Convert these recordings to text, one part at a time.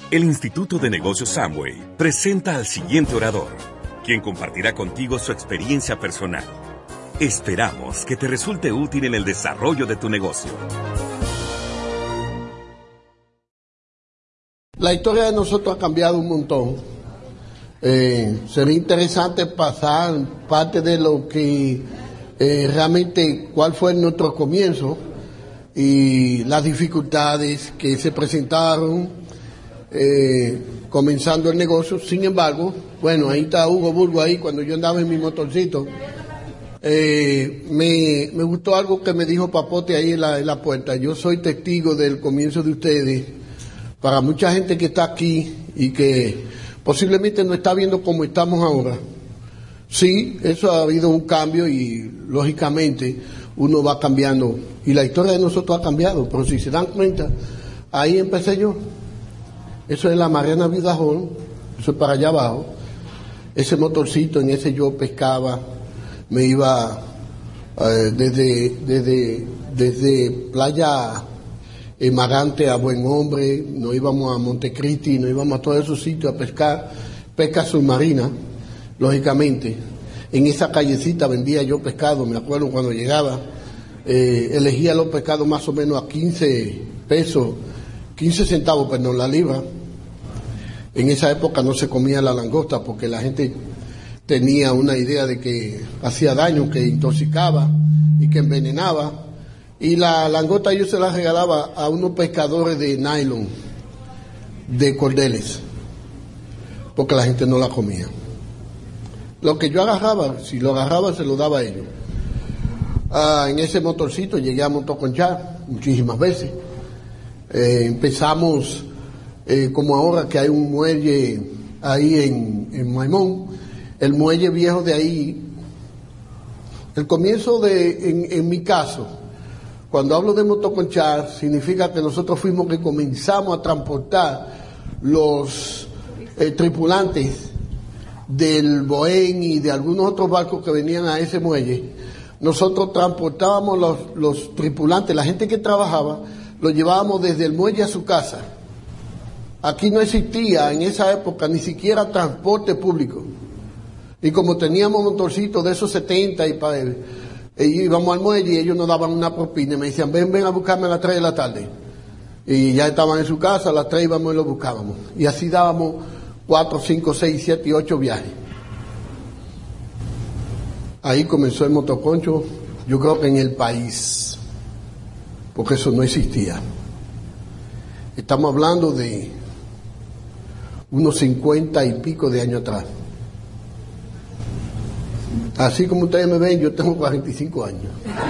El Instituto de Negocios Samway presenta al siguiente orador, quien compartirá contigo su experiencia personal. Esperamos que te resulte útil en el desarrollo de tu negocio. La historia de nosotros ha cambiado un montón. Sería interesante pasar parte de lo que realmente cuál fue nuestro comienzo y las dificultades que se presentaron comenzando el negocio. Sin embargo, bueno, ahí está Hugo Burgo ahí cuando yo andaba en mi motorcito. Me gustó algo que me dijo Papote ahí en la puerta. Yo soy testigo del comienzo de ustedes. Para mucha gente que está aquí y que posiblemente no está viendo cómo estamos ahora, sí, eso ha habido un cambio y lógicamente uno va cambiando y la historia de nosotros ha cambiado, pero si se dan cuenta, ahí empecé yo. Eso es la Mariana Vidajón, eso es para allá abajo. Ese motorcito, en ese yo pescaba, me iba desde Playa Marante a Buen Hombre, nos íbamos a Montecristi, nos íbamos a todos esos sitios a pescar, pesca submarina, lógicamente. En esa callecita vendía yo pescado, me acuerdo cuando llegaba, elegía los pescados más o menos a 15 centavos, perdón, la libra. En esa época no se comía la langosta porque la gente tenía una idea de que hacía daño, que intoxicaba y que envenenaba. Y la langosta yo se la regalaba a unos pescadores de nylon, de cordeles, porque la gente no la comía. Lo que yo agarraba, si lo agarraba se lo daba a ellos. En ese motorcito llegué a Motoconchá muchísimas veces. Empezamos como ahora que hay un muelle ahí en Maimón, el muelle viejo de ahí. El comienzo en mi caso, cuando hablo de Motoconchá, significa que nosotros fuimos que comenzamos a transportar los tripulantes del Boén y de algunos otros barcos que venían a ese muelle. Nosotros transportábamos los tripulantes, la gente que trabajaba, los llevábamos desde el muelle a su casa. Aquí no existía en esa época ni siquiera transporte público. Y como teníamos motorcitos de esos 70 y íbamos al muelle y ellos nos daban una propina y me decían, ven a buscarme a las 3 de la tarde. Y ya estaban en su casa, a las 3 íbamos y lo buscábamos. Y así dábamos 4, 5, 6, 7 y 8 viajes. Ahí comenzó el motoconcho, yo creo que en el país, porque eso no existía. Estamos hablando de unos 50 y pico de años atrás. Así como ustedes me ven, yo tengo 45 años.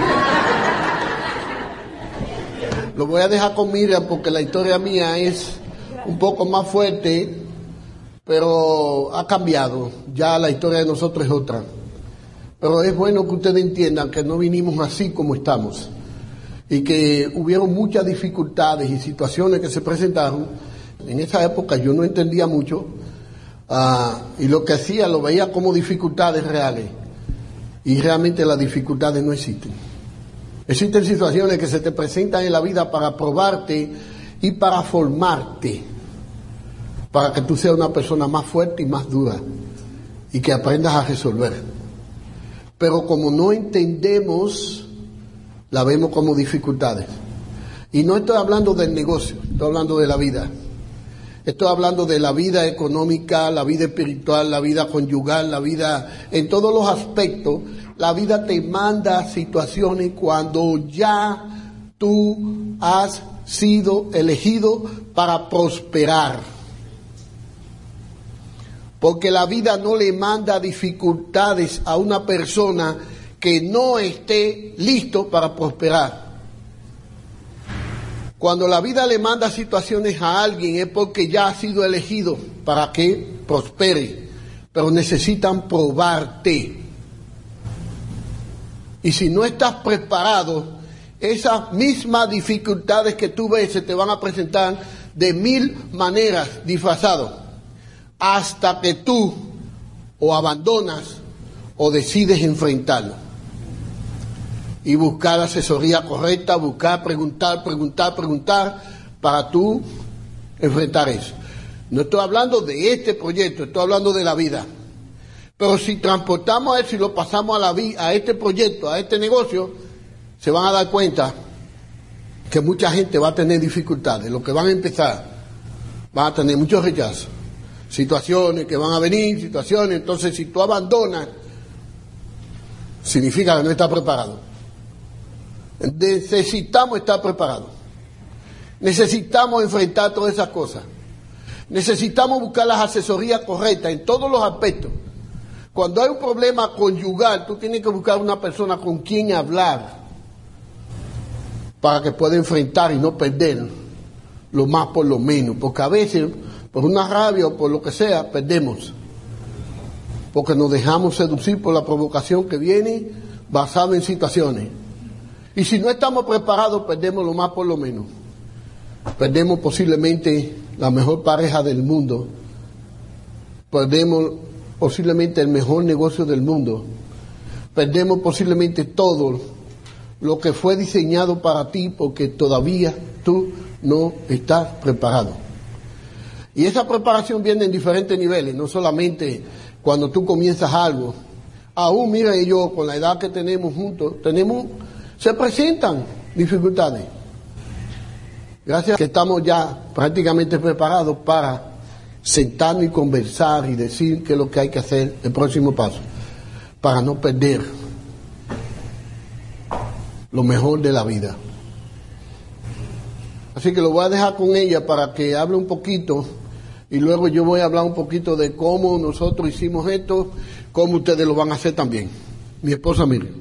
Lo voy a dejar con Miriam porque la historia mía es un poco más fuerte, pero ha cambiado. Ya la historia de nosotros es otra. Pero es bueno que ustedes entiendan que no vinimos así como estamos y que hubieron muchas dificultades y situaciones que se presentaron. En esa época yo no entendía mucho y lo que hacía lo veía como dificultades reales y realmente las dificultades no existen. Existen situaciones que se te presentan en la vida para probarte y para formarte, para que tú seas una persona más fuerte y más dura y que aprendas a resolver. Pero como no entendemos, la vemos como dificultades. Y no estoy hablando del negocio, estoy hablando de la vida. Estoy hablando de la vida económica, la vida espiritual, la vida conyugal, la vida en todos los aspectos. La vida te manda situaciones cuando ya tú has sido elegido para prosperar. Porque la vida no le manda dificultades a una persona que no esté listo para prosperar. Cuando la vida le manda situaciones a alguien es porque ya ha sido elegido para que prospere, pero necesitan probarte. Y si no estás preparado, esas mismas dificultades que tú ves se te van a presentar de 1000 maneras disfrazadas, hasta que tú o abandonas o decides enfrentarlo. Y buscar asesoría correcta, buscar, preguntar, para tú enfrentar eso. No estoy hablando de este proyecto, estoy hablando de la vida. Pero si transportamos eso y lo pasamos a este proyecto, a este negocio, se van a dar cuenta que mucha gente va a tener dificultades. Los que van a empezar van a tener muchos rechazos. Situaciones que van a venir, situaciones. Entonces, si tú abandonas, significa que no estás preparado. Necesitamos estar preparados. Necesitamos enfrentar todas esas cosas. Necesitamos buscar las asesorías correctas en todos los aspectos. Cuando hay un problema conyugal, tú tienes que buscar una persona con quien hablar para que pueda enfrentar y no perder lo más por lo menos. Porque a veces, por una rabia o por lo que sea, perdemos. Porque nos dejamos seducir por la provocación que viene basada en situaciones. Y si no estamos preparados, perdemos lo más por lo menos. Perdemos posiblemente la mejor pareja del mundo. Perdemos posiblemente el mejor negocio del mundo. Perdemos posiblemente todo lo que fue diseñado para ti porque todavía tú no estás preparado. Y esa preparación viene en diferentes niveles, no solamente cuando tú comienzas algo. Aún, mira, yo con la edad que tenemos juntos, se presentan dificultades. Gracias que estamos ya prácticamente preparados para sentarnos y conversar y decir qué es lo que hay que hacer, el próximo paso, para no perder lo mejor de la vida. Así que lo voy a dejar con ella para que hable un poquito y luego yo voy a hablar un poquito de cómo nosotros hicimos esto, cómo ustedes lo van a hacer también. Mi esposa Miriam.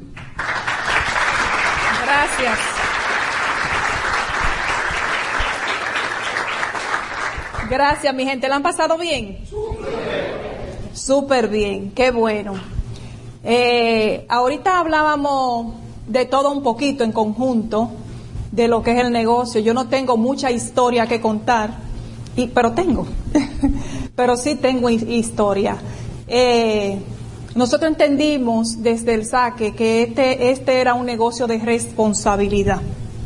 Gracias. Gracias, mi gente. ¿La han pasado bien? Súper bien, qué bueno. Ahorita hablábamos de todo un poquito en conjunto, de lo que es el negocio. Yo no tengo mucha historia que contar, pero sí tengo historia. Nosotros entendimos desde el saque que este era un negocio de responsabilidad.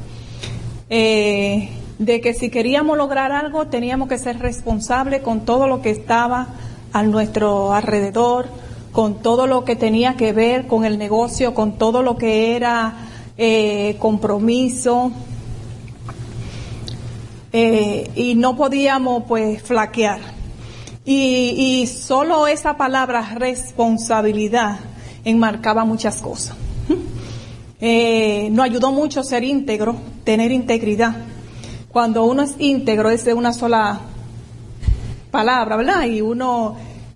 De que si queríamos lograr algo teníamos que ser responsables con todo lo que estaba a nuestro alrededor, con todo lo que tenía que ver con el negocio, con todo lo que era compromiso, y no podíamos pues flaquear. Y solo esa palabra responsabilidad enmarcaba muchas cosas. Nos ayudó mucho ser íntegro, tener integridad. Cuando uno es íntegro es de una sola palabra, ¿verdad? Y uno,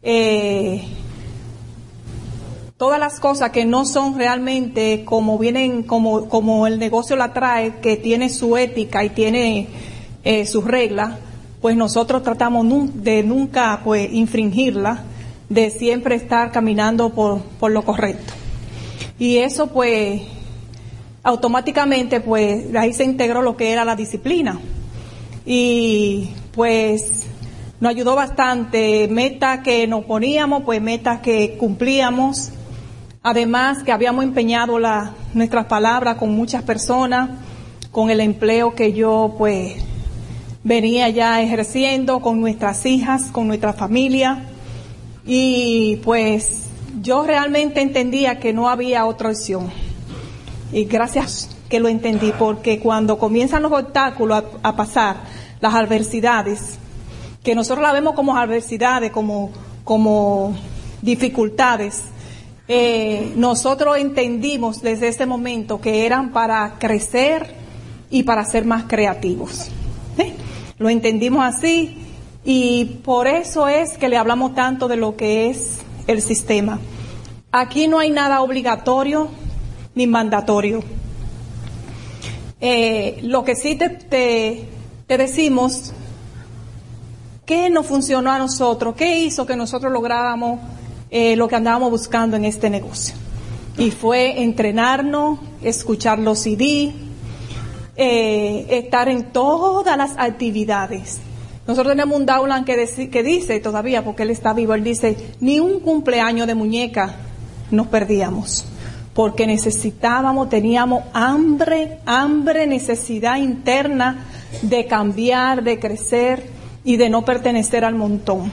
todas las cosas que no son realmente como vienen, como el negocio la trae, que tiene su ética y tiene sus reglas, pues nosotros tratamos de nunca pues infringirla, de siempre estar caminando por lo correcto. Y eso pues automáticamente pues ahí se integró lo que era la disciplina y pues nos ayudó bastante. Metas que nos poníamos, pues metas que cumplíamos, además que habíamos empeñado nuestras palabras con muchas personas, con el empleo que yo pues venía ya ejerciendo, con nuestras hijas, con nuestra familia, y pues yo realmente entendía que no había otra opción. Y gracias que lo entendí, porque cuando comienzan los obstáculos a pasar, las adversidades, que nosotros la vemos como adversidades, como dificultades, nosotros entendimos desde ese momento que eran para crecer y para ser más creativos. Lo entendimos así y por eso es que le hablamos tanto de lo que es el sistema. Aquí no hay nada obligatorio ni mandatorio. Lo que sí te decimos, ¿qué nos funcionó a nosotros? ¿Qué hizo que nosotros lográramos lo que andábamos buscando en este negocio? Y fue entrenarnos, escuchar los CD, estar en todas las actividades. Nosotros tenemos un downline que dice todavía, porque él está vivo, él dice, ni un cumpleaños de muñeca nos perdíamos, porque teníamos hambre, necesidad interna de cambiar, de crecer, y de no pertenecer al montón.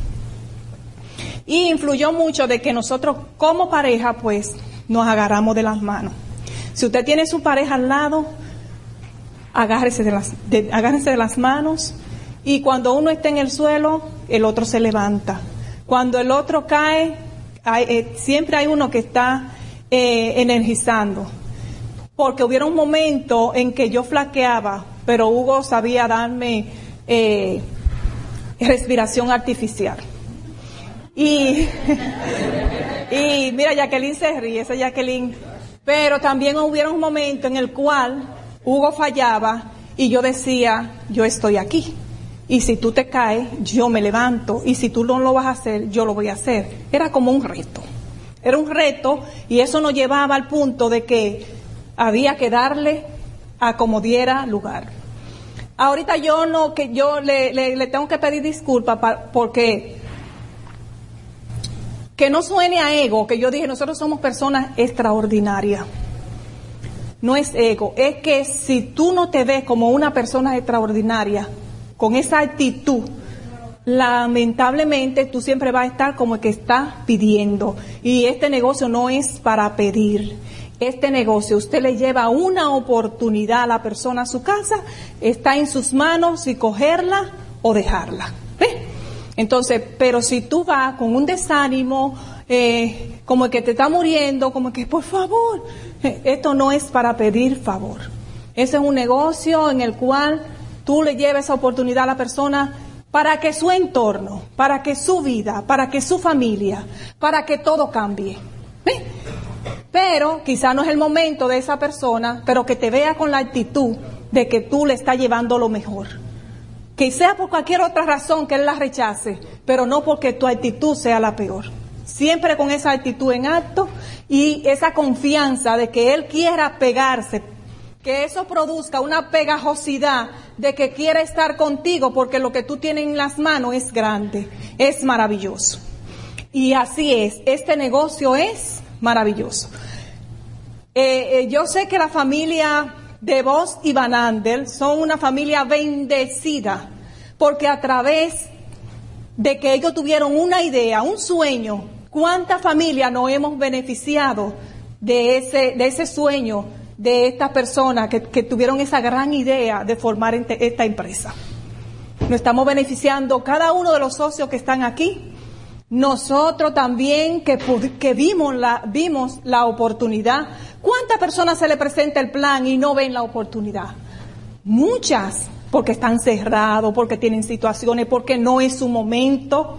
Y influyó mucho de que nosotros como pareja pues nos agarramos de las manos. Si usted tiene su pareja al lado, agárrese de las manos, y cuando uno está en el suelo, el otro se levanta. Cuando el otro cae, siempre hay uno que está energizando. Porque hubiera un momento en que yo flaqueaba, pero Hugo sabía darme respiración artificial. Y mira, Jacqueline se ríe, esa Jacqueline. Pero también hubiera un momento en el cual Hugo fallaba y yo decía, yo estoy aquí. Y si tú te caes, yo me levanto. Y si tú no lo vas a hacer, yo lo voy a hacer. Era como un reto. Era un reto, y eso nos llevaba al punto de que había que darle a como diera lugar. Ahorita yo le tengo que pedir disculpas porque que no suene a ego, que yo dije, nosotros somos personas extraordinarias. No es ego, es que si tú no te ves como una persona extraordinaria, con esa actitud, lamentablemente tú siempre vas a estar como el que está pidiendo. Y este negocio no es para pedir. Este negocio, usted le lleva una oportunidad a la persona a su casa, está en sus manos si cogerla o dejarla. ¿Ves? Entonces, pero si tú vas con un desánimo, como el que te está muriendo, como que por favor, esto no es para pedir favor. Ese es un negocio en el cual tú le lleves esa oportunidad a la persona para que su entorno, para que su vida, para que su familia, para que todo cambie. ¿Ves? Pero quizá no es el momento de esa persona, pero que te vea con la actitud de que tú le estás llevando lo mejor. Que sea por cualquier otra razón que él la rechace, pero no porque tu actitud sea la peor. Siempre con esa actitud en alto y esa confianza de que él quiera pegarse, que eso produzca una pegajosidad de que quiera estar contigo porque lo que tú tienes en las manos es grande, es maravilloso. Y así es, este negocio es maravilloso. Yo sé que la familia DeVos y Van Andel son una familia bendecida, porque a través de que ellos tuvieron una idea, un sueño, ¿cuántas familias nos hemos beneficiado de ese sueño de estas personas que tuvieron esa gran idea de formar esta empresa? Nos estamos beneficiando cada uno de los socios que están aquí. Nosotros también que vimos la oportunidad. ¿Cuántas personas se le presenta el plan y no ven la oportunidad? Muchas, porque están cerrados, porque tienen situaciones, porque no es su momento.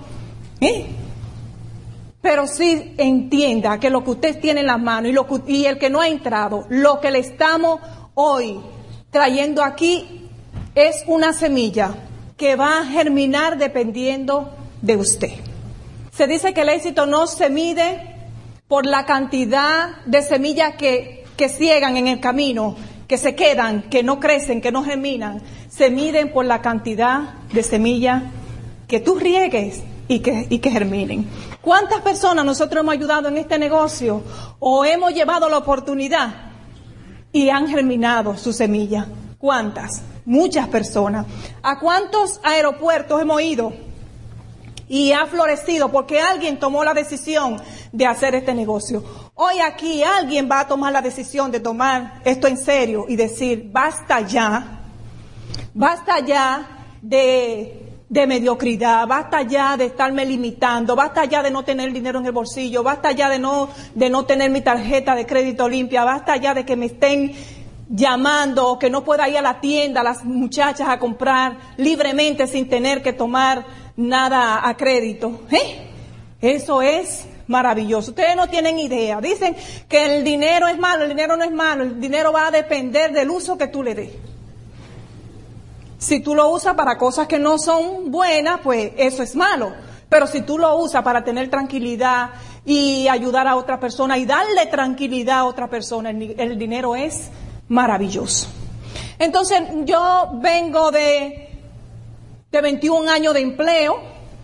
Pero sí entienda que lo que usted tiene en las manos y el que no ha entrado, lo que le estamos hoy trayendo aquí es una semilla que va a germinar dependiendo de usted. Se dice que el éxito no se mide por la cantidad de semillas que ciegan en el camino, que se quedan, que no crecen, que no germinan. Se miden por la cantidad de semillas que tú riegues y que germinen. ¿Cuántas personas nosotros hemos ayudado en este negocio o hemos llevado la oportunidad y han germinado su semilla? ¿Cuántas? Muchas personas. ¿A cuántos aeropuertos hemos ido? Y ha florecido porque alguien tomó la decisión de hacer este negocio. Hoy aquí alguien va a tomar la decisión de tomar esto en serio y decir, basta ya de mediocridad, basta ya de estarme limitando, basta ya de no tener dinero en el bolsillo, basta ya de no tener mi tarjeta de crédito limpia, basta ya de que me estén llamando o que no pueda ir a la tienda las muchachas a comprar libremente sin tener que tomar nada a crédito. Eso es maravilloso. Ustedes no tienen idea. Dicen que el dinero es malo. El dinero no es malo. El dinero va a depender del uso que tú le des. Si tú lo usas para cosas que no son buenas, pues eso es malo. Pero si tú lo usas para tener tranquilidad y ayudar a otra persona y darle tranquilidad a otra persona, el dinero es maravilloso. Entonces yo vengo de 21 años de empleo,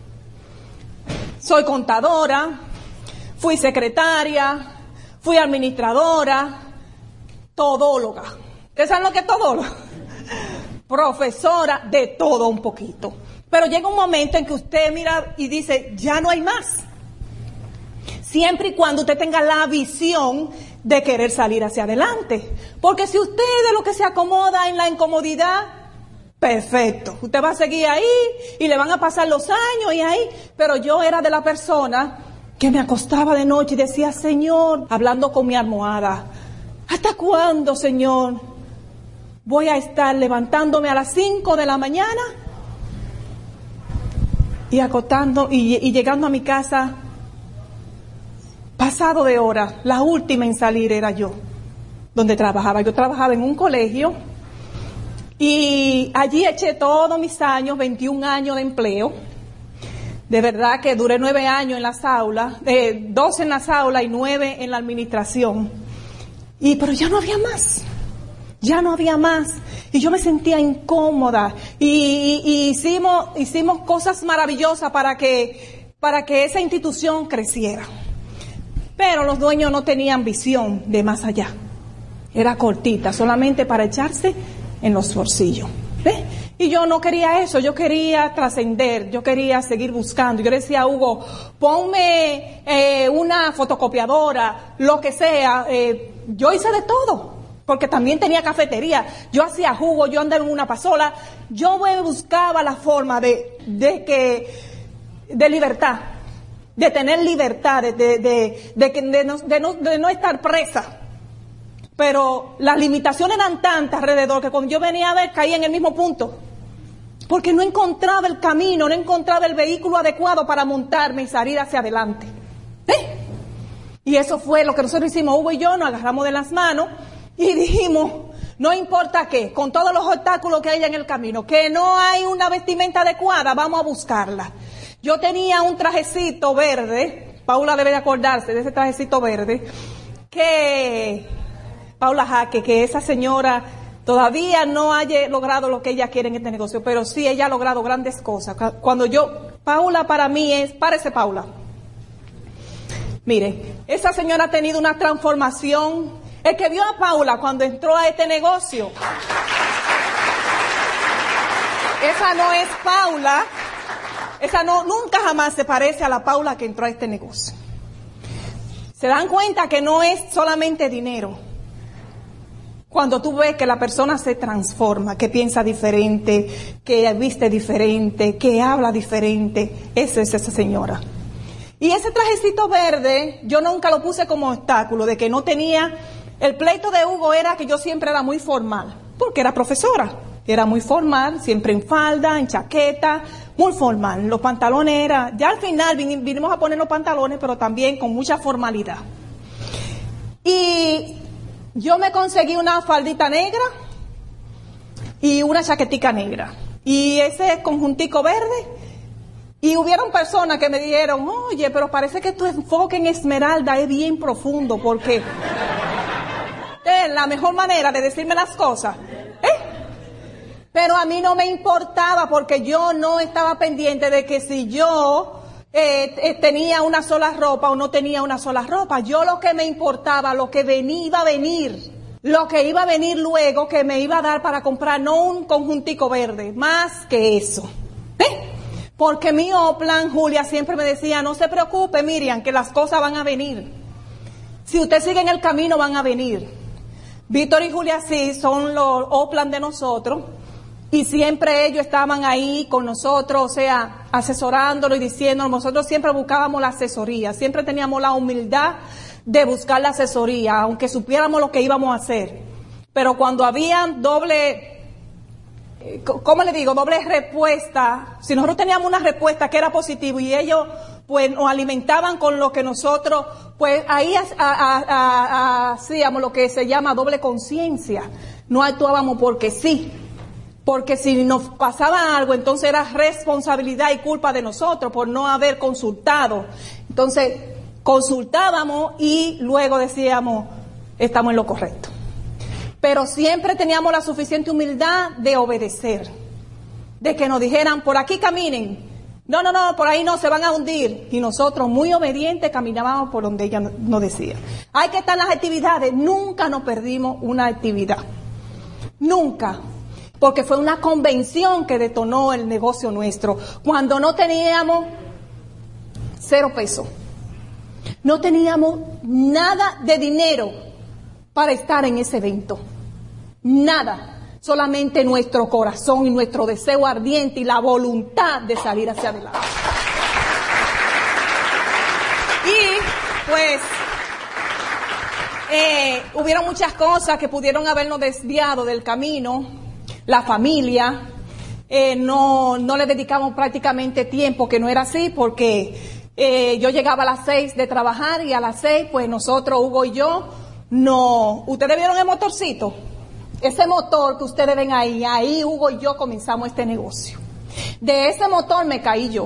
soy contadora, fui secretaria, fui administradora, todóloga. ¿Ustedes saben lo que es todóloga? profesora, de todo un poquito. Pero llega un momento en que usted mira y dice, ya no hay más. Siempre y cuando usted tenga la visión de querer salir hacia adelante. Porque si usted de lo que se acomoda en la incomodidad, perfecto. Usted va a seguir ahí y le van a pasar los años y ahí. Pero yo era de la persona que me acostaba de noche y decía, Señor, hablando con mi almohada, ¿hasta cuándo, Señor, voy a estar levantándome a las 5 de la mañana y acostando y llegando a mi casa pasado de hora? La última en salir era yo, donde trabajaba. Yo trabajaba en un colegio y allí eché todos mis años, 21 años de empleo. De verdad que duré 9 años en las aulas, 12 en las aulas y 9 en la administración. Pero ya no había más. Ya no había más. Y yo me sentía incómoda. Y hicimos cosas maravillosas para que esa institución creciera. Pero los dueños no tenían visión de más allá. Era cortita, solamente para echarse en los bolsillos. ¿Ves? Y yo no quería eso, yo quería trascender, yo quería seguir buscando. Yo le decía a Hugo, ponme una fotocopiadora, lo que sea. Yo hice de todo, porque también tenía cafetería. Yo hacía jugo, yo andaba en una pasola. Yo buscaba la forma de libertad, de tener libertad, de no estar presa. Pero las limitaciones eran tantas alrededor que cuando yo venía a ver caía en el mismo punto. Porque no encontraba el camino, no encontraba el vehículo adecuado para montarme y salir hacia adelante. Y eso fue lo que nosotros hicimos. Hugo y yo nos agarramos de las manos y dijimos, no importa qué, con todos los obstáculos que haya en el camino, que no hay una vestimenta adecuada, vamos a buscarla. Yo tenía un trajecito verde, Paula debe de acordarse de ese trajecito verde, que Paula Jaque, que esa señora todavía no haya logrado lo que ella quiere en este negocio, pero sí ella ha logrado grandes cosas. Paula para mí parece Paula. Mire, esa señora ha tenido una transformación. El que vio a Paula cuando entró a este negocio, esa no es Paula, nunca jamás se parece a la Paula que entró a este negocio. Se dan cuenta que no es solamente dinero. Cuando tú ves que la persona se transforma, que piensa diferente, que viste diferente, que habla diferente, esa es esa señora. Y ese trajecito verde, yo nunca lo puse como obstáculo, de que no tenía. El pleito de Hugo era que yo siempre era muy formal, porque era profesora. Era muy formal, siempre en falda, en chaqueta, muy formal. Los pantalones ya al final vinimos a poner los pantalones, pero también con mucha formalidad. Y yo me conseguí una faldita negra y una chaquetica negra. Y ese conjuntico verde. Y hubieron personas que me dijeron, oye, pero parece que tu enfoque en Esmeralda es bien profundo, porque es la mejor manera de decirme las cosas. Pero a mí no me importaba, porque yo no estaba pendiente de que si yo tenía una sola ropa o no tenía una sola ropa. Yo lo que me importaba, lo que iba a venir, lo que iba a venir luego, que me iba a dar para comprar, no un conjuntico verde, más que eso. Porque mi Oplan, Julia, siempre me decía, no se preocupe, Miriam, que las cosas van a venir. Si usted sigue en el camino, van a venir. Víctor y Julia sí son los Oplan de nosotros. Y siempre ellos estaban ahí con nosotros, o sea, asesorándolo y diciendo, nosotros siempre buscábamos la asesoría, siempre teníamos la humildad de buscar la asesoría, aunque supiéramos lo que íbamos a hacer. Pero cuando había doble respuesta, si nosotros teníamos una respuesta que era positiva y ellos pues nos alimentaban con lo que nosotros, pues ahí hacíamos lo que se llama doble conciencia, no actuábamos porque sí. Porque si nos pasaba algo, entonces era responsabilidad y culpa de nosotros por no haber consultado. Entonces, consultábamos y luego decíamos, estamos en lo correcto. Pero siempre teníamos la suficiente humildad de obedecer. De que nos dijeran, por aquí caminen. No, por ahí no, se van a hundir. Y nosotros, muy obedientes, caminábamos por donde ella nos decía. Hay que estar en las actividades. Nunca nos perdimos una actividad. Nunca. porque fue una convención que detonó el negocio nuestro, cuando no teníamos 0 pesos. No teníamos nada de dinero para estar en ese evento. Nada. Solamente nuestro corazón y nuestro deseo ardiente y la voluntad de salir hacia adelante. Y pues hubieron muchas cosas que pudieron habernos desviado del camino. La familia, no le dedicamos prácticamente tiempo, que no era así, porque yo llegaba a las 6 de trabajar y a las 6 pues nosotros, Hugo y yo, no. ¿Ustedes vieron el motorcito? Ese motor que ustedes ven ahí Hugo y yo comenzamos este negocio. De ese motor me caí yo,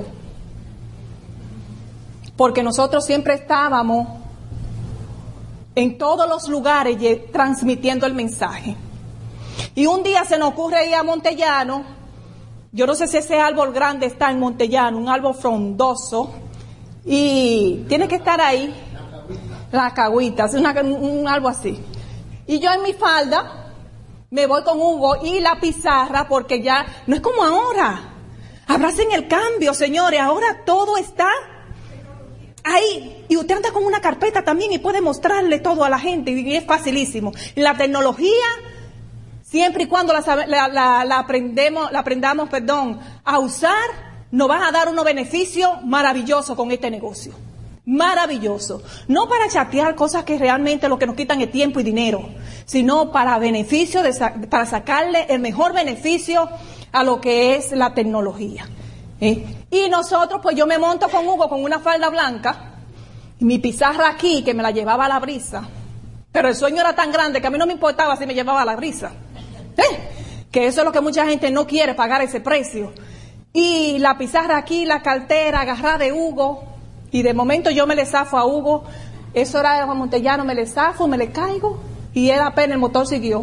porque nosotros siempre estábamos en todos los lugares transmitiendo el mensaje. Y un día se nos ocurre ir a Montellano. Yo no sé si ese árbol grande está en Montellano, un árbol frondoso, y tiene que estar ahí, la cagüita, un árbol así. Y yo en mi falda me voy con Hugo y la pizarra, porque ya no es como ahora. Abracen el cambio, señores. Ahora todo está ahí. Y usted anda con una carpeta también y puede mostrarle todo a la gente. Y es facilísimo. La tecnología, siempre y cuando la aprendamos a usar, nos va a dar unos beneficios maravillosos con este negocio. Maravilloso. No para chatear cosas que realmente lo que nos quitan es tiempo y dinero, sino para beneficio, para sacarle el mejor beneficio a lo que es la tecnología. Y nosotros, pues yo me monto con Hugo con una falda blanca, y mi pizarra aquí, que me la llevaba a la brisa. Pero el sueño era tan grande que a mí no me importaba si me llevaba a la brisa. Que eso es lo que mucha gente no quiere, pagar ese precio. Y la pizarra aquí, la cartera agarrada de Hugo. Y de momento yo me le zafo a Hugo, eso era de Juan Montellano, me le zafo, me le caigo, y él apenas el motor siguió.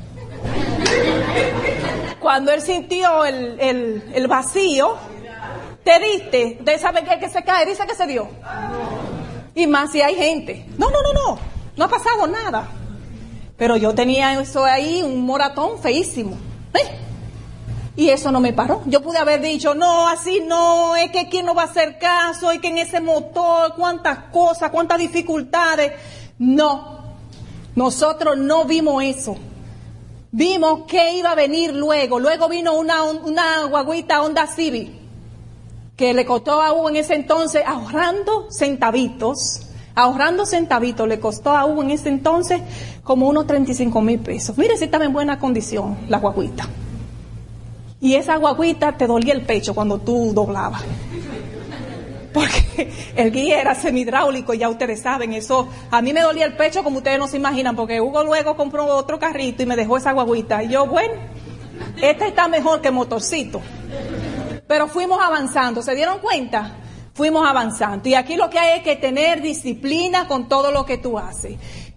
Cuando él sintió el vacío, ¿te diste? ¿Ustedes saben que se cae? Dice que se dio. Y más si hay gente. No ha pasado nada. Pero yo tenía eso ahí, un moratón feísimo. Y eso no me paró. Yo pude haber dicho, no, así no, es que quién no va a hacer caso, es que en ese motor, cuántas cosas, cuántas dificultades. No, nosotros no vimos eso. Vimos que iba a venir luego. Luego vino una guaguita Honda Civic, que le costó a Hugo en ese entonces, ahorrando centavitos, le costó a Hugo en ese entonces como unos 35,000 pesos. Mire si estaba en buena condición la guaguita. Y esa guaguita te dolía el pecho cuando tú doblabas. Porque el guía era semihidráulico, ya ustedes saben, eso a mí me dolía el pecho como ustedes no se imaginan, porque Hugo luego compró otro carrito y me dejó esa guaguita. Y yo, bueno, esta está mejor que motorcito. Pero fuimos avanzando, ¿se dieron cuenta? Fuimos avanzando. Y aquí lo que hay es que tener disciplina con todo lo que tú haces.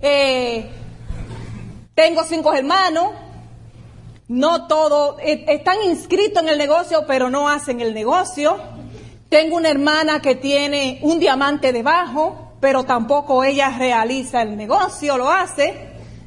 Tengo 5 hermanos. No todos están inscritos en el negocio, pero no hacen el negocio. Tengo una hermana que tiene un diamante debajo, pero tampoco ella realiza el negocio, lo hace.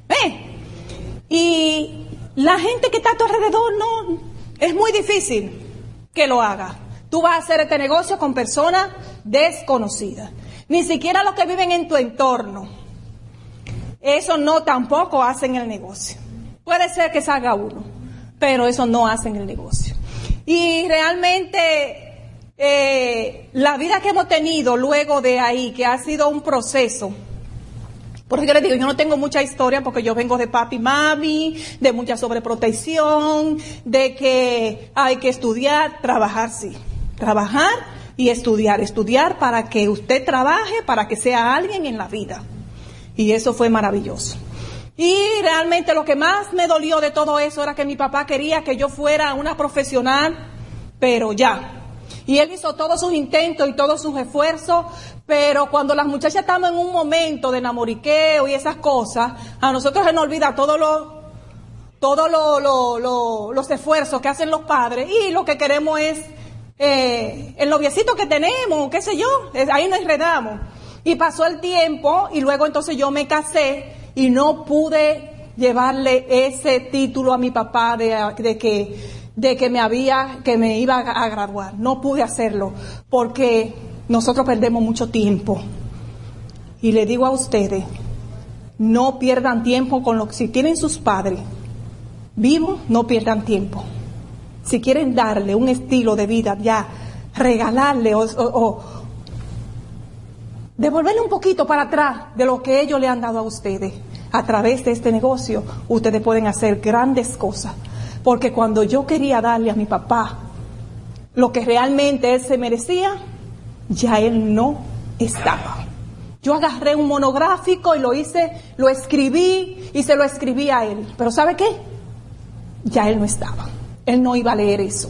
Y la gente que está a tu alrededor, no, es muy difícil que lo haga. Tú vas a hacer este negocio con personas desconocidas. Ni siquiera los que viven en tu entorno. Eso no tampoco hacen el negocio. Puede ser que salga uno, pero eso no hacen el negocio. Y realmente la vida que hemos tenido luego de ahí, que ha sido un proceso. Por eso yo les digo, yo no tengo mucha historia porque yo vengo de papi y mami, de mucha sobreprotección, de que hay que estudiar, trabajar sí. Trabajar y estudiar para que usted trabaje, para que sea alguien en la vida. Y eso fue maravilloso. Y realmente lo que más me dolió de todo eso era que mi papá quería que yo fuera una profesional, pero ya. Y él hizo todos sus intentos y todos sus esfuerzos, pero cuando las muchachas estamos en un momento de enamoriqueo y esas cosas, a nosotros se nos olvida todos los esfuerzos que hacen los padres, y lo que queremos es el noviecito que tenemos, qué sé yo, ahí nos enredamos. Y pasó el tiempo y luego entonces yo me casé y no pude llevarle ese título a mi papá de que me iba a graduar. No pude hacerlo porque nosotros perdemos mucho tiempo. Y le digo a ustedes, no pierdan tiempo si tienen sus padres vivos, no pierdan tiempo. Si quieren darle un estilo de vida, ya regalarle o devolverle un poquito para atrás de lo que ellos le han dado a ustedes. A través de este negocio, ustedes pueden hacer grandes cosas. Porque cuando yo quería darle a mi papá lo que realmente él se merecía, ya él no estaba. Yo agarré un monográfico y lo escribí y se lo escribí a él. Pero ¿sabe qué? Ya él no estaba. Él no iba a leer eso.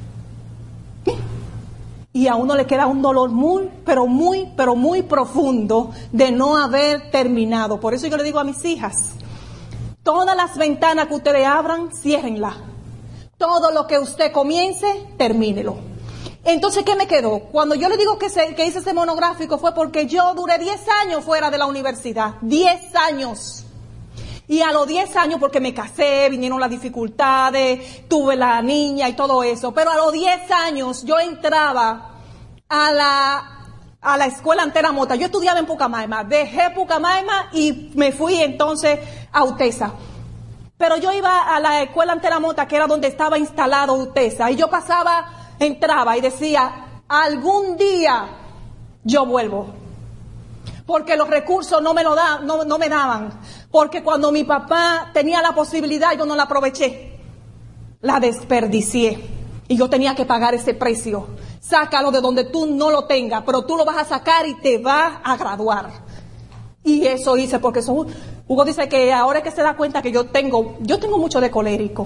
Y a uno le queda un dolor muy profundo de no haber terminado. Por eso yo le digo a mis hijas, todas las ventanas que ustedes abran, ciérrenlas. Todo lo que usted comience, termínelo. Entonces, ¿qué me quedó? Cuando yo le digo que hice ese monográfico fue porque yo duré 10 años fuera de la universidad. 10 años. Y a los 10 años, porque me casé, vinieron las dificultades, tuve la niña y todo eso. Pero a los 10 años yo entraba a la escuela Antera Mota. Yo estudiaba en Pucamaima. Dejé Pucamaima y me fui entonces a UTESA. Pero yo iba a la escuela Antera Mota, que era donde estaba instalado UTESA. Y yo entraba y decía, algún día yo vuelvo. Porque los recursos no me daban. Porque cuando mi papá tenía la posibilidad, yo no la aproveché. La desperdicié. Y yo tenía que pagar ese precio. Sácalo de donde tú no lo tengas, pero tú lo vas a sacar y te vas a graduar. Y eso hice, porque Hugo dice que ahora es que se da cuenta que yo tengo mucho de colérico.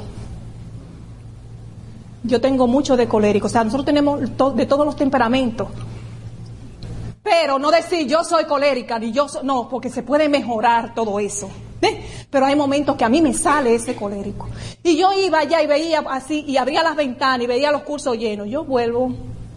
Yo tengo mucho de colérico. O sea, nosotros tenemos de todos los temperamentos. Pero no decir yo soy colérica, ni no, porque se puede mejorar todo eso. Pero hay momentos que a mí me sale ese colérico. Y yo iba allá y veía así, y abría las ventanas y veía los cursos llenos. Yo vuelvo,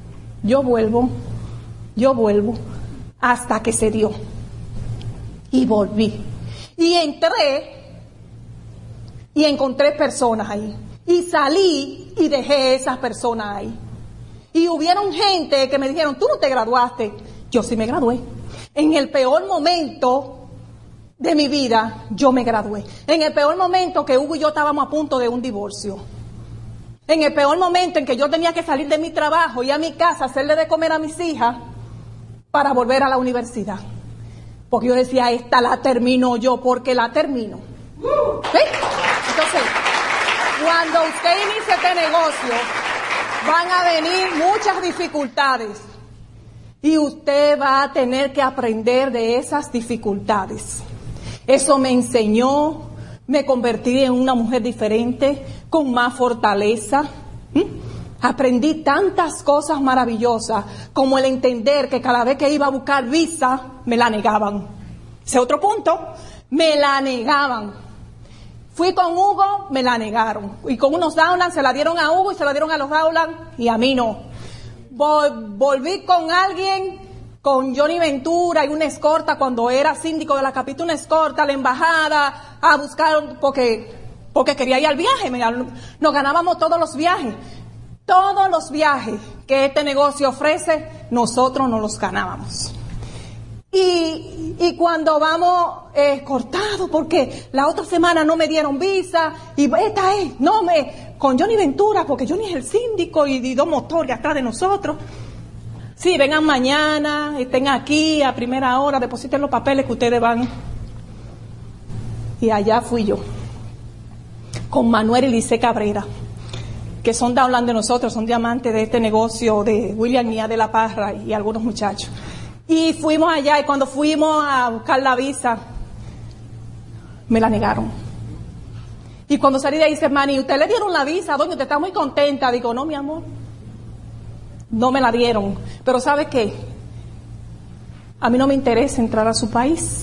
hasta que se dio. Y volví. Y entré, y encontré personas ahí. Y salí y dejé esas personas ahí. Y hubieron gente que me dijeron, tú no te graduaste. Yo sí me gradué. En el peor momento de mi vida, yo me gradué. En el peor momento que Hugo y yo estábamos a punto de un divorcio. En el peor momento en que yo tenía que salir de mi trabajo y a mi casa, hacerle de comer a mis hijas para volver a la universidad. Porque yo decía, esta la termino yo, porque la termino. ¿Sí? Entonces, cuando usted inicie este negocio, van a venir muchas dificultades. Y usted va a tener que aprender de esas dificultades. Eso me enseñó, me convertí en una mujer diferente, con más fortaleza. Aprendí tantas cosas maravillosas, como el entender que cada vez que iba a buscar visa, me la negaban. Ese otro punto, me la negaban. Fui con Hugo, me la negaron. Y con unos Downland se la dieron a Hugo y se la dieron a los Downland y a mí no. Volví con alguien, con Johnny Ventura y una escorta cuando era síndico de la capital, una escorta a la embajada a buscar, porque quería ir al viaje. Nos ganábamos todos los viajes. Todos los viajes que este negocio ofrece, nosotros nos los ganábamos. Y cuando vamos cortados, porque la otra semana no me dieron visa, y esta es, con Johnny Ventura, porque Johnny es el síndico y dos motores atrás de nosotros. Sí, vengan mañana, estén aquí a primera hora, depositen los papeles que ustedes van. Y allá fui yo, con Manuel y Lice Cabrera, que son downland de nosotros, son diamantes de este negocio de William Mía de la Parra y algunos muchachos. Y fuimos allá, y cuando fuimos a buscar la visa, me la negaron. Y cuando salí de ahí, dice, Manny, ¿usted le dieron la visa? Doña, usted está muy contenta. Digo, no, mi amor, no me la dieron. Pero ¿sabe qué? A mí no me interesa entrar a su país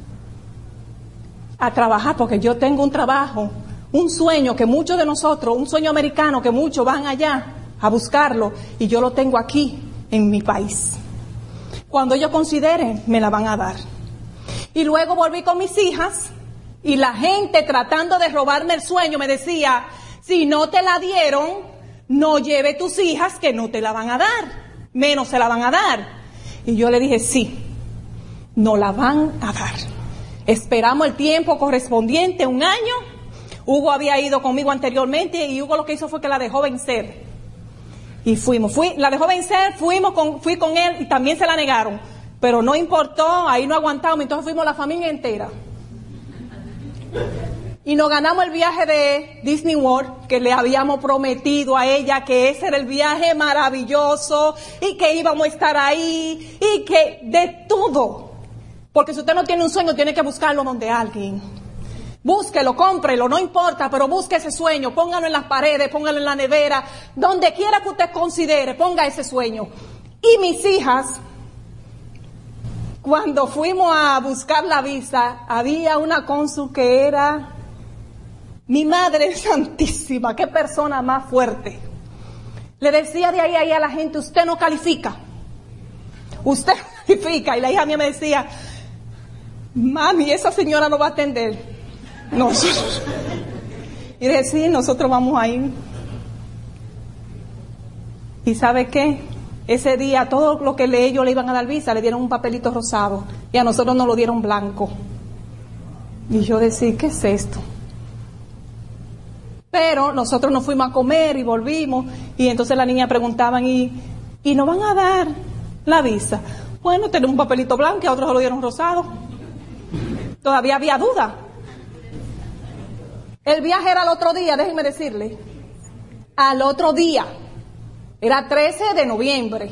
a trabajar, porque yo tengo un trabajo, un sueño que muchos de nosotros, un sueño americano que muchos van allá a buscarlo, y yo lo tengo aquí en mi país. Cuando ellos consideren, me la van a dar. Y luego volví con mis hijas Y la gente tratando de robarme el sueño me decía, si no te la dieron, no lleve tus hijas que no te la van a dar, menos se la van a dar. Y yo le dije, sí, no la van a dar. Esperamos el tiempo correspondiente, 1 año. Hugo había ido conmigo anteriormente y Hugo lo que hizo fue que la dejó vencer. Y la dejó vencer, fui con él y también se la negaron. Pero no importó, ahí no aguantamos, entonces fuimos la familia entera. Y nos ganamos el viaje de Disney World, que le habíamos prometido a ella que ese era el viaje maravilloso y que íbamos a estar ahí y que de todo. Porque si usted no tiene un sueño, tiene que buscarlo donde alguien. Búsquelo, cómprelo, no importa, pero busque ese sueño, póngalo en las paredes, póngalo en la nevera, donde quiera que usted considere, ponga ese sueño. Y mis hijas, cuando fuimos a buscar la visa, había una cónsul que era mi Madre Santísima, qué persona más fuerte. Le decía de ahí a la gente, usted no califica, usted no califica. Y la hija mía me decía, mami, esa señora no va a atender. Nosotros. Y dije, sí, nosotros vamos a ir. ¿Y sabe qué? Ese día, todo lo que ellos le iban a dar visa, le dieron un papelito rosado. Y a nosotros nos lo dieron blanco. Y yo decía, ¿qué es esto? Pero nosotros nos fuimos a comer y volvimos. Y entonces las niñas preguntaban, ¿y nos van a dar la visa? Bueno, tenemos un papelito blanco y a otros se lo dieron rosado. Todavía había duda. El viaje era al otro día, déjenme decirle. Al otro día. Era 13 de noviembre.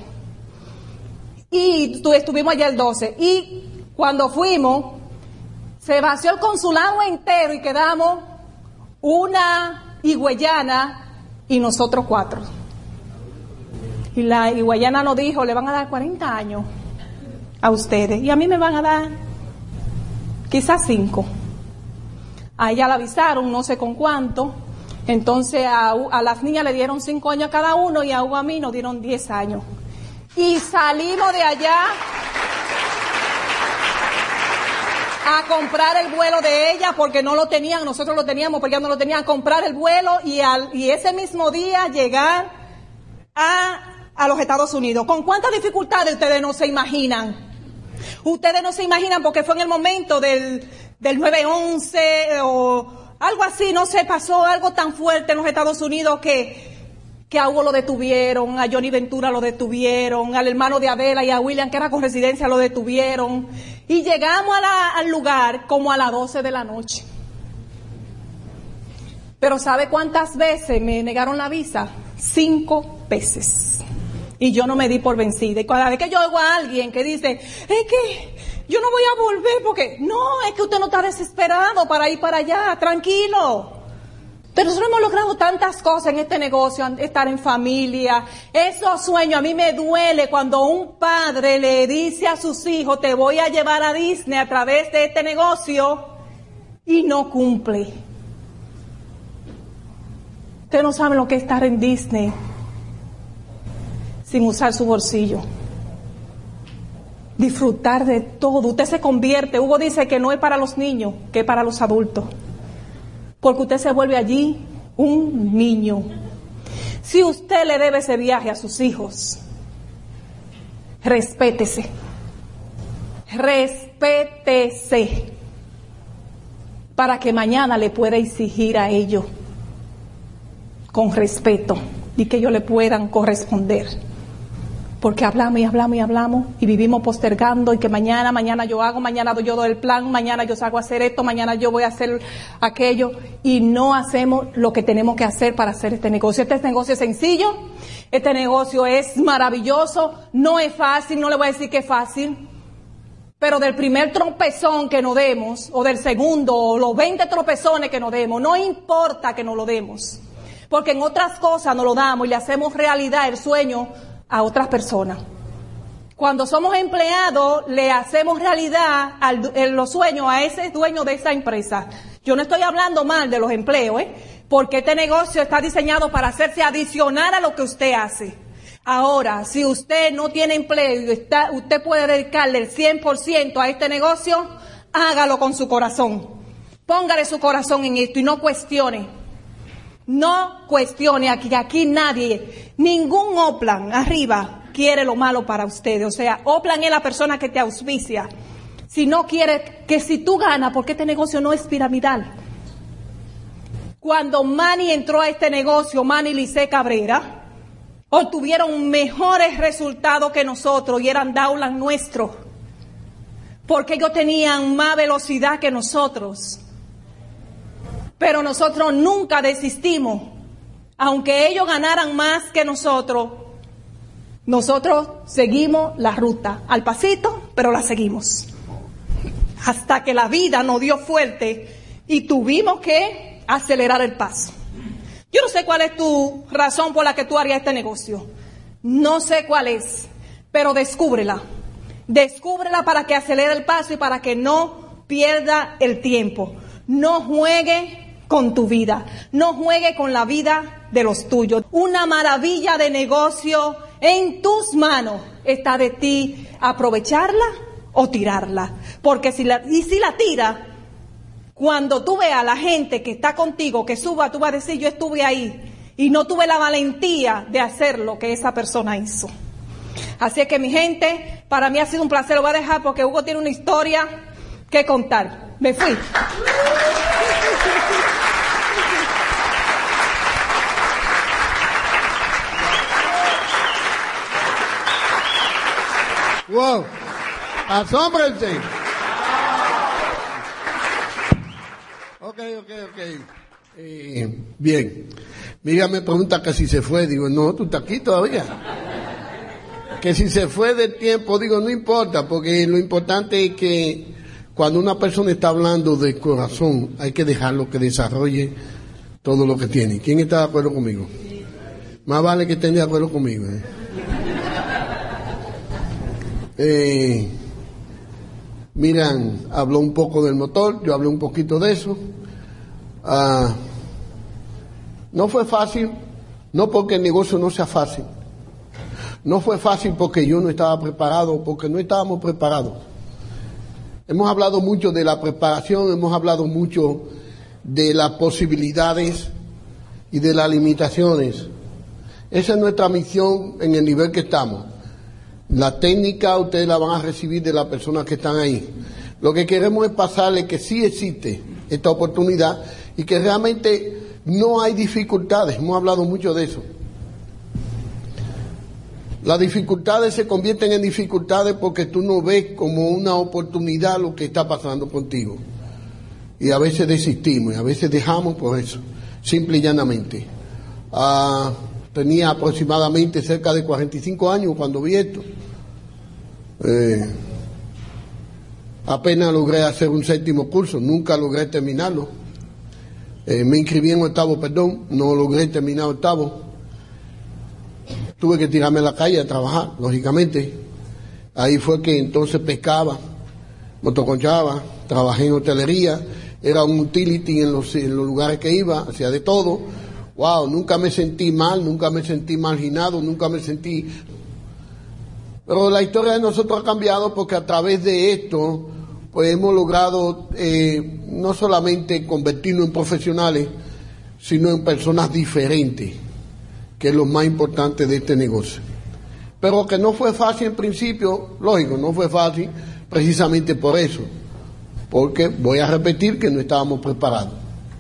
Y estuvimos allá el 12. Y cuando fuimos, se vació el consulado entero y quedamos una higüeyana y nosotros 4. Y la higüeyana nos dijo, le van a dar 40 años a ustedes. Y a mí me van a dar quizás 5. A ella la avisaron, no sé con cuánto. Entonces a las niñas le dieron 5 años a cada uno y a Hugo a mí nos dieron 10 años. Y salimos de allá a comprar el vuelo de ella porque no lo tenían, nosotros lo teníamos porque ellos no lo tenían, comprar el vuelo y ese mismo día llegar a los Estados Unidos. ¿Con cuántas dificultades ustedes no se imaginan? Ustedes no se imaginan porque fue en el momento del 9/11 o algo así, no sé, pasó algo tan fuerte en los Estados Unidos que a Hugo lo detuvieron, a Johnny Ventura lo detuvieron, al hermano de Adela y a William, que era con residencia, lo detuvieron. Y llegamos al lugar como a las 12 de la noche. Pero ¿sabe cuántas veces me negaron la visa? 5 veces. Y yo no me di por vencida. Y cada vez que yo oigo a alguien que dice, es que yo no voy a volver porque, no, es que usted no está desesperado para ir para allá, tranquilo. Pero nosotros hemos logrado tantas cosas en este negocio, estar en familia, esos sueños. A mí me duele cuando un padre le dice a sus hijos, te voy a llevar a Disney a través de este negocio, y no cumple. Ustedes no saben lo que es estar en Disney sin usar su bolsillo. Disfrutar de todo. Usted se convierte. Hugo dice que no es para los niños, que es para los adultos. Porque usted se vuelve allí un niño. Si usted le debe ese viaje a sus hijos, respétese. Respétese. Para que mañana le pueda exigir a ellos con respeto y que ellos le puedan corresponder. Porque hablamos y hablamos y hablamos y vivimos postergando y que mañana yo hago, mañana yo doy el plan, mañana yo salgo a hacer esto, mañana yo voy a hacer aquello y no hacemos lo que tenemos que hacer para hacer este negocio. Este negocio es sencillo, este negocio es maravilloso, no es fácil, no le voy a decir que es fácil, pero del primer tropezón que nos demos o del segundo o los 20 tropezones que nos demos, no importa que nos lo demos, porque en otras cosas nos lo damos y le hacemos realidad el sueño a otras personas. Cuando somos empleados, le hacemos realidad los sueños a ese dueño de esa empresa. Yo no estoy hablando mal de los empleos, porque este negocio está diseñado para hacerse adicional a lo que usted hace. Ahora, si usted no tiene empleo y usted puede dedicarle el 100% a este negocio, hágalo con su corazón. póngale su corazón en esto y no cuestione. No cuestione aquí nadie, ningún Oplan arriba quiere lo malo para ustedes. O sea, Oplan es la persona que te auspicia. Si no quiere, que si tú ganas, porque este negocio no es piramidal. Cuando Manny entró a este negocio, Manny y Lice Cabrera, obtuvieron mejores resultados que nosotros y eran downline nuestros. Porque ellos tenían más velocidad que nosotros. Pero nosotros nunca desistimos. Aunque ellos ganaran más que nosotros seguimos la ruta. Al pasito, pero la seguimos. Hasta que la vida nos dio fuerte y tuvimos que acelerar el paso. Yo no sé cuál es tu razón por la que tú harías este negocio. No sé cuál es, pero descúbrela. Descúbrela para que acelere el paso y para que no pierda el tiempo. No juegue con tu vida. No juegue con la vida de los tuyos. Una maravilla de negocio en tus manos. Está de ti aprovecharla o tirarla. Porque si la tira, cuando tú veas a la gente que está contigo, que suba, tú vas a decir, yo estuve ahí y no tuve la valentía de hacer lo que esa persona hizo. Así es que, mi gente, para mí ha sido un placer. Lo voy a dejar porque Hugo tiene una historia que contar. Me fui. Wow, asómbrense. Ok. Bien. Miriam me pregunta que si se fue. Digo, no, tú estás aquí todavía. Que si se fue del tiempo, digo, no importa, porque lo importante es que cuando una persona está hablando de corazón, hay que dejarlo que desarrolle todo lo que tiene. ¿Quién está de acuerdo conmigo? Más vale que estén de acuerdo conmigo. Miriam habló un poco del motor, yo hablé un poquito de eso. No fue fácil, no porque el negocio no sea fácil. No fue fácil porque yo no estaba preparado, porque no estábamos preparados. Hemos hablado mucho de la preparación, hemos hablado mucho de las posibilidades y de las limitaciones. Esa es nuestra misión en el nivel que estamos. La técnica ustedes la van a recibir de las personas que están ahí. Lo que queremos es pasarle que sí existe esta oportunidad y que realmente no hay dificultades. Hemos hablado mucho de eso. Las dificultades se convierten en dificultades porque tú no ves como una oportunidad lo que está pasando contigo. Y a veces desistimos y a veces dejamos por eso, simple y llanamente. Tenía aproximadamente cerca de 45 años cuando vi esto. Apenas logré hacer un 7º curso, nunca logré terminarlo. Me inscribí en 8º, no logré terminar 8º. Tuve que tirarme a la calle a trabajar, lógicamente. Ahí fue que entonces pescaba, motoconchaba, trabajé en hotelería, era un utility en los lugares que iba, hacía de todo. Wow, nunca me sentí mal, nunca me sentí marginado, nunca me sentí... Pero la historia de nosotros ha cambiado porque a través de esto, pues hemos logrado no solamente convertirnos en profesionales, sino en personas diferentes, que es lo más importante de este negocio. Pero que no fue fácil en principio, lógico, no fue fácil precisamente por eso, porque voy a repetir que no estábamos preparados.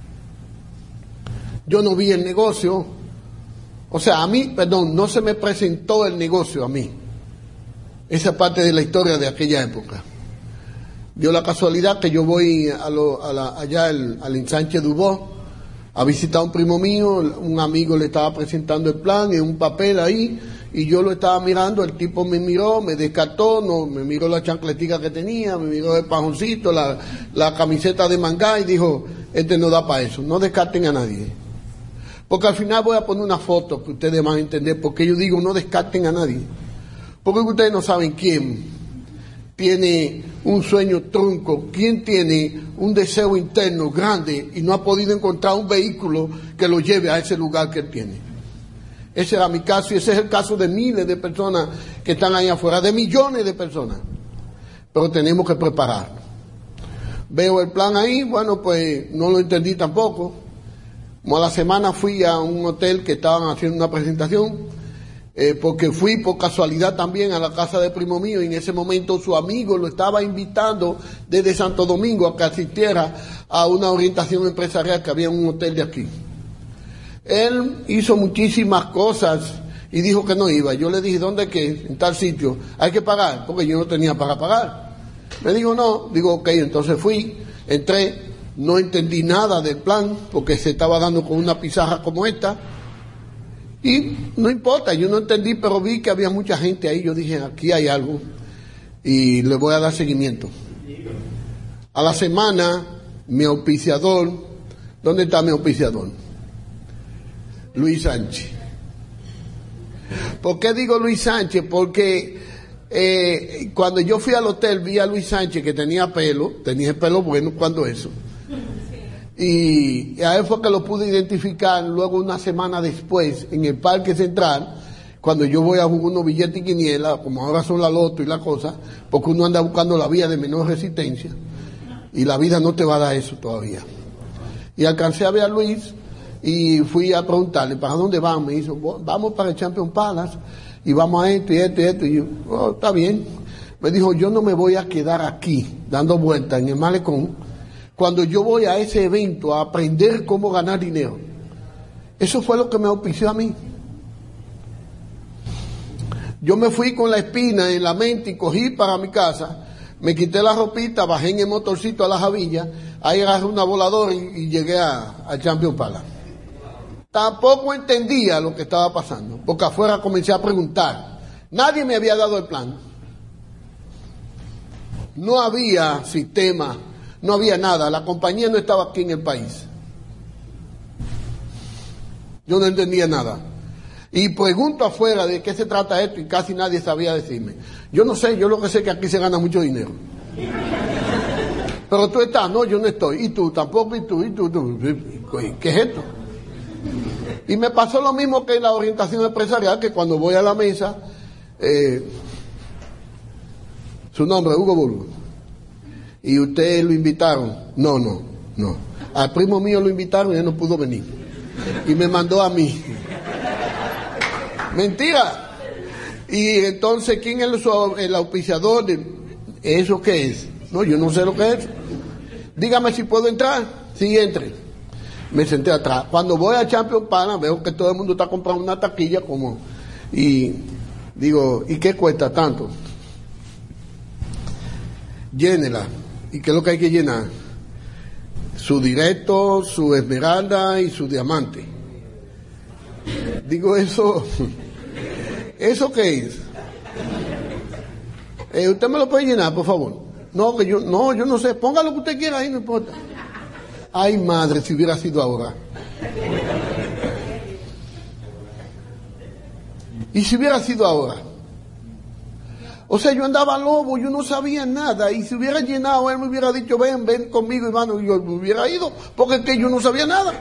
Yo no vi el negocio, o sea, no se me presentó el negocio a mí. Esa parte de la historia de aquella época. Dio la casualidad que yo voy allá al ensanche Dubó a visitar a un primo mío, un amigo le estaba presentando el plan en un papel ahí, y yo lo estaba mirando, el tipo me miró, me descartó, me miró la chancletica que tenía, me miró el pajoncito, la camiseta de mangá y dijo, este no da para eso, no descarten a nadie. Porque al final voy a poner una foto que ustedes van a entender, porque yo digo no descarten a nadie. Porque ustedes no saben quién tiene un sueño trunco, quién tiene un deseo interno grande y no ha podido encontrar un vehículo que lo lleve a ese lugar que él tiene. Ese era mi caso y ese es el caso de miles de personas que están ahí afuera, de millones de personas. Pero tenemos que prepararnos. Veo el plan ahí, bueno, pues no lo entendí tampoco. Como a la semana fui a un hotel que estaban haciendo una presentación, porque fui por casualidad también a la casa de primo mío, y en ese momento su amigo lo estaba invitando desde Santo Domingo a que asistiera a una orientación empresarial que había en un hotel de aquí. Él hizo muchísimas cosas y dijo que no iba. Yo le dije, ¿dónde qué? En tal sitio. Hay que pagar, porque yo no tenía para pagar. Me dijo, no. Digo, ok, entonces fui, entré, no entendí nada del plan, porque se estaba dando con una pizarra como esta. Y no importa, yo no entendí, pero vi que había mucha gente ahí. Yo dije, aquí hay algo y le voy a dar seguimiento. A la semana, mi auspiciador, ¿dónde está mi auspiciador? Luis Sánchez. ¿Por qué digo Luis Sánchez? Porque cuando yo fui al hotel vi a Luis Sánchez que tenía el pelo bueno cuando eso. Y a él fue que lo pude identificar luego una semana después en el Parque Central, cuando yo voy a jugar unos billetes y quiniela, como ahora son la loto y la cosa, porque uno anda buscando la vía de menor resistencia y la vida no te va a dar eso todavía. Y alcancé a ver a Luis y fui a preguntarle, ¿para dónde van? Me dijo, vamos para el Champion Palace y vamos a esto y esto y esto. Y yo, oh, está bien. Me dijo, yo no me voy a quedar aquí dando vueltas en el malecón cuando yo voy a ese evento a aprender cómo ganar dinero. Eso fue lo que me auspició a mí. Yo me fui con la espina en la mente y cogí para mi casa, me quité la ropita, bajé en el motorcito a la Javilla, ahí agarré una voladora y llegué al Champion Palace. Tampoco entendía lo que estaba pasando, porque afuera comencé a preguntar. Nadie me había dado el plan. No había sistema, no había nada. La compañía no estaba aquí en el país. Yo no entendía nada. Y pregunto afuera de qué se trata esto y casi nadie sabía decirme. Yo no sé, yo lo que sé es que aquí se gana mucho dinero. Pero tú estás, no, yo no estoy. Y tú tampoco, y tú. ¿Qué es esto? Y me pasó lo mismo que en la orientación empresarial, que cuando voy a la mesa, su nombre, Hugo Burgos. Y ustedes lo invitaron. No. Al primo mío lo invitaron y él no pudo venir. Y me mandó a mí. Mentira. Y entonces, ¿quién es el auspiciador de eso? ¿Qué es? No, yo no sé lo que es. Dígame si puedo entrar. Sí, entre. Me senté atrás. Cuando voy a Champion Palace veo que todo el mundo está comprando una taquilla y digo, ¿y qué cuesta tanto? Llénela. ¿Y qué es lo que hay que llenar? Su directo, su esmeralda y su diamante. Digo, ¿eso qué es? ¿Usted me lo puede llenar, por favor? No, yo no sé. Ponga lo que usted quiera ahí, no importa. Ay, madre, si hubiera sido ahora. ¿Y si hubiera sido ahora? O sea, yo andaba lobo, yo no sabía nada. Y si hubiera llenado, él me hubiera dicho, ven conmigo, hermano. Y yo me hubiera ido, porque es que yo no sabía nada.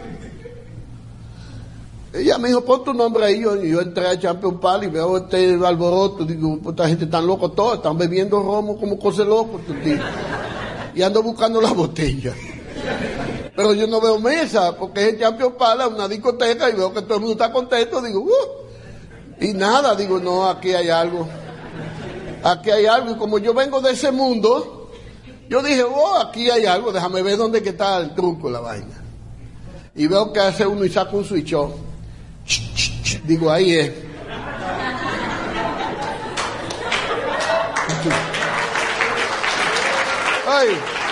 Ella me dijo, pon tu nombre ahí. Yo entré a Champion Palace y veo este alboroto. Digo, esta gente tan loco toda, están bebiendo romo como cosas locos. Y ando buscando la botella. Pero yo no veo mesa, porque es el Champion Palace, una discoteca, y veo que todo el mundo está contento. Digo, y nada, digo, no, aquí hay algo. Aquí hay algo. Y como yo vengo de ese mundo, yo dije, aquí hay algo, déjame ver dónde que está el truco, la vaina. Y veo que hace uno y saca un switch off. Digo, ahí es. Ay.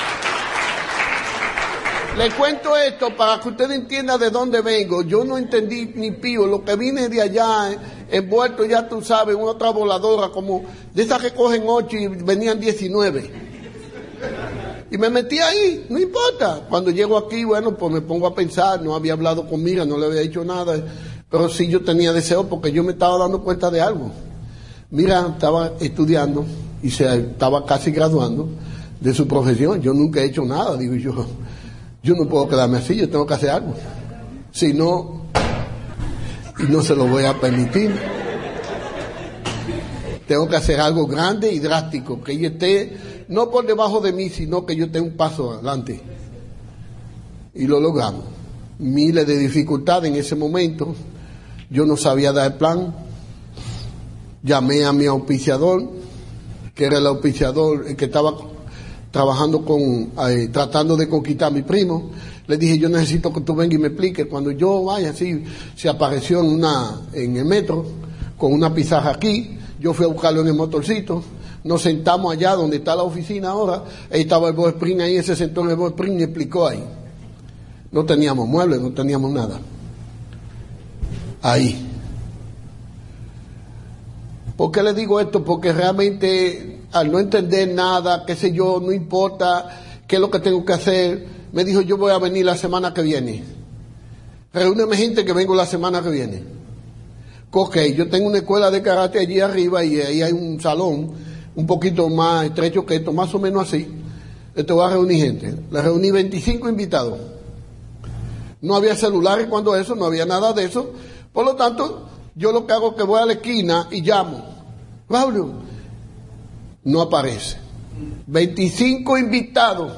Le cuento esto para que usted entienda de dónde vengo. Yo no entendí ni pío. Lo que vine de allá, envuelto, ya tú sabes, en otra voladora, como de esas que cogen 8 y venían 19. Y me metí ahí, no importa. Cuando llego aquí, bueno, pues me pongo a pensar. No había hablado con Mira, no le había dicho nada. Pero sí yo tenía deseo porque yo me estaba dando cuenta de algo. Mira, estaba estudiando y se estaba casi graduando de su profesión. Yo nunca he hecho nada, digo yo no puedo quedarme así, yo tengo que hacer algo. Si no, y no se lo voy a permitir. Tengo que hacer algo grande y drástico, que ella esté no por debajo de mí, sino que yo tengo un paso adelante. Y lo logramos. Miles de dificultades en ese momento. Yo no sabía dar el plan. Llamé a mi auspiciador, que era el auspiciador que estaba trabajando tratando de conquistar a mi primo. Le dije, yo necesito que tú vengas y me expliques. Cuando yo vaya, así, se apareció en el metro, con una pizarra aquí. Yo fui a buscarlo en el motorcito. Nos sentamos allá donde está la oficina ahora. Ahí estaba el Bob Spring, ahí se sentó en el Bob Spring y explicó ahí. No teníamos muebles, no teníamos nada. Ahí. ¿Por qué le digo esto? Porque realmente, al no entender nada, qué sé yo, no importa qué es lo que tengo que hacer, me dijo, yo voy a venir la semana que viene. Reúneme gente que vengo la semana que viene. Ok, yo tengo una escuela de karate allí arriba y ahí hay un salón un poquito más estrecho que esto, más o menos así. Te voy a reunir gente. Le reuní 25 invitados. No había celulares cuando eso, no había nada de eso. Por lo tanto, yo lo que hago es que voy a la esquina y llamo. Braulio, no aparece. 25 invitados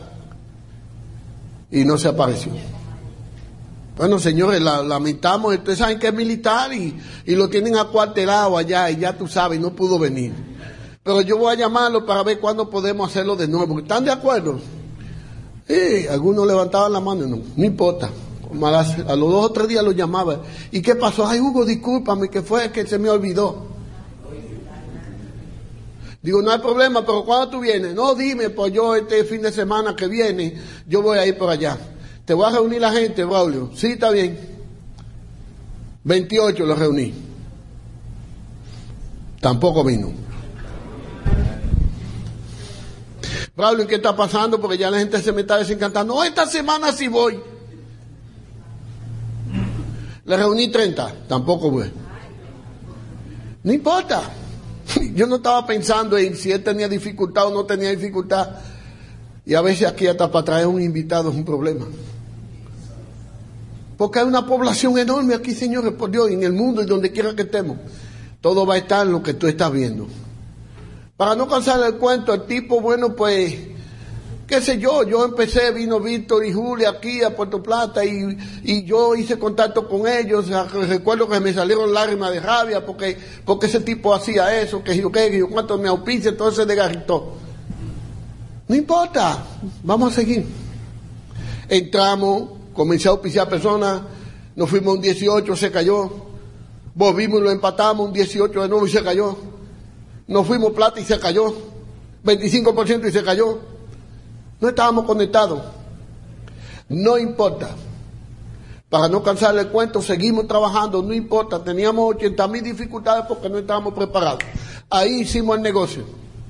y no se apareció. Bueno, señores, lamentamos, ustedes saben que es militar y lo tienen acuartelado allá y ya tú sabes, no pudo venir. Pero yo voy a llamarlo para ver cuándo podemos hacerlo de nuevo. ¿Están de acuerdo? Algunos levantaban la mano, no importa. A los 2 o 3 días lo llamaba. ¿Y qué pasó? Ay, Hugo, discúlpame, que fue que se me olvidó. Digo, no hay problema, pero ¿cuándo tú vienes? No, dime, pues yo este fin de semana que viene, yo voy a ir por allá. Te voy a reunir la gente, Braulio. Sí, está bien. 28 los reuní. Tampoco vino. Braulio, ¿qué está pasando? Porque ya la gente se me está desencantando. No, esta semana sí voy. Le reuní 30, tampoco voy. No importa. Yo no estaba pensando en si él tenía dificultad o no tenía dificultad. Y a veces aquí hasta para traer un invitado es un problema. Porque hay una población enorme aquí, señores, por Dios, en el mundo y donde quiera que estemos. Todo va a estar en lo que tú estás viendo. Para no cansar el cuento, el tipo, bueno, pues, qué sé yo empecé, vino Víctor y Julia aquí a Puerto Plata y yo hice contacto con ellos. Recuerdo que me salieron lágrimas de rabia porque ese tipo hacía eso, que yo cuánto me auspicia, entonces se desgarritó. No importa, vamos a seguir. Entramos, comencé a auspiciar personas, nos fuimos un 18, se cayó. Volvimos y lo empatamos, un 18 de nuevo y se cayó. Nos fuimos plata y se cayó. 25% y se cayó. No estábamos conectados. No importa. Para no cansarle el cuento, seguimos trabajando, no importa. Teníamos 80,000 dificultades porque no estábamos preparados. Ahí hicimos el negocio.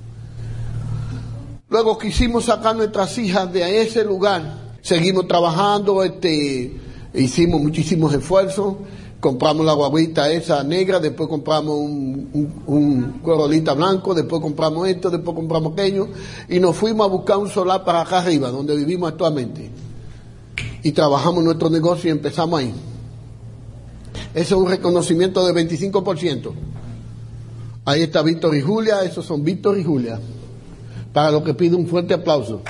Luego quisimos sacar nuestras hijas de ese lugar. Seguimos trabajando, hicimos muchísimos esfuerzos. Compramos la guaguita esa negra, después compramos un corolita blanco, después compramos esto, después compramos aquello, y nos fuimos a buscar un solar para acá arriba, donde vivimos actualmente. Y trabajamos nuestro negocio y empezamos ahí. Ese es un reconocimiento de 25%. Ahí está Víctor y Julia, esos son Víctor y Julia. Para lo que pido un fuerte aplauso.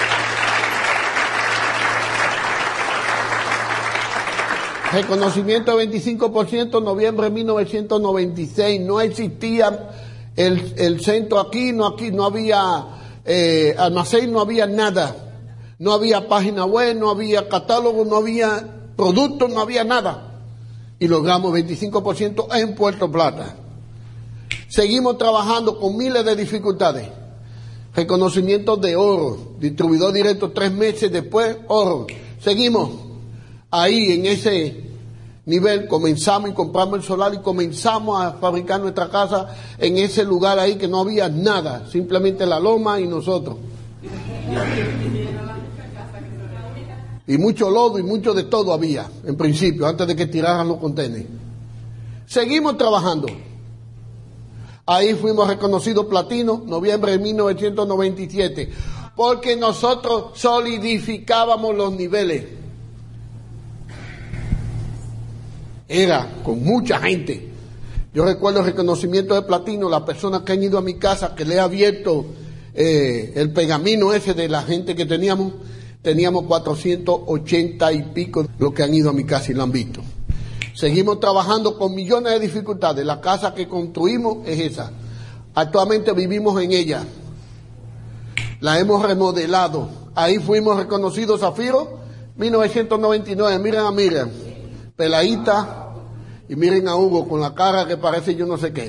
Reconocimiento de 25%, noviembre de 1996. No existía el centro aquí no había almacén, no había nada. No había página web, no había catálogo, no había productos, no había nada. Y logramos 25% en Puerto Plata. Seguimos trabajando con miles de dificultades. Reconocimiento de oro, distribuidor directo 3 meses después, oro. Seguimos ahí en ese nivel, comenzamos y compramos el solar y comenzamos a fabricar nuestra casa en ese lugar ahí que no había nada, simplemente la loma y nosotros. Y mucho lodo y mucho de todo había, en principio, antes de que tiraran los contenedores. Seguimos trabajando. Ahí fuimos reconocidos platino, noviembre de 1997, porque nosotros solidificábamos los niveles. Era con mucha gente. Yo recuerdo el reconocimiento de platino, las personas que han ido a mi casa, que le he abierto el pergamino ese de la gente que teníamos 480 y pico, los que han ido a mi casa y lo han visto. Seguimos trabajando con millones de dificultades. La casa que construimos es esa. Actualmente vivimos en ella. La hemos remodelado. Ahí fuimos reconocidos Zafiro, 1999. Miren a Miriam, peladita, y miren a Hugo con la cara que parece yo no sé qué.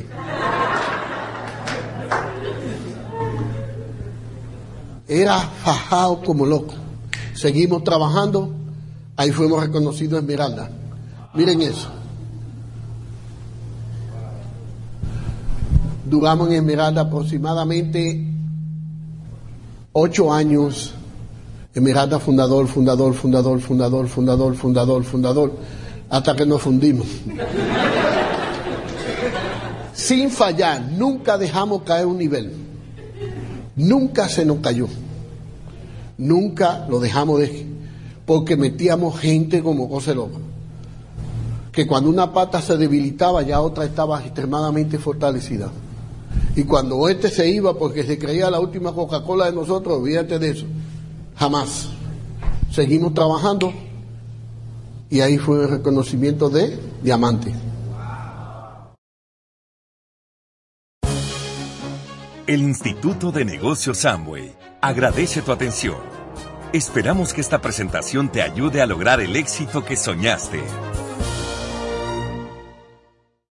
Era fajado como loco. Seguimos trabajando. Ahí fuimos reconocidos Esmeralda. Miren eso. Duramos en Esmeralda aproximadamente 8 años. Esmeralda fundador, hasta que nos fundimos. Sin fallar, nunca dejamos caer un nivel. Nunca se nos cayó. Nunca lo dejamos porque metíamos gente como cosa loca. Que cuando una pata se debilitaba, ya otra estaba extremadamente fortalecida. Y cuando este se iba porque se creía la última Coca-Cola de nosotros, olvídate de eso. Jamás. Seguimos trabajando y ahí fue el reconocimiento de diamante. El Instituto de Negocios Amway agradece tu atención. Esperamos que esta presentación te ayude a lograr el éxito que soñaste.